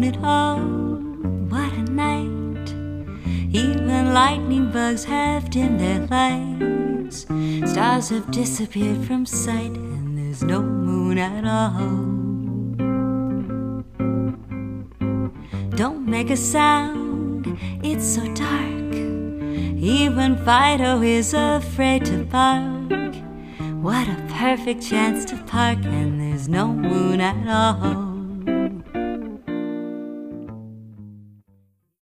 but oh, what a night. Even lightning bugs have dimmed their lights. Stars have disappeared from sight, and there's no moon at all. Don't make a sound, it's so dark. Even Fido is afraid to bark. What a perfect chance to park, and there's no moon at all.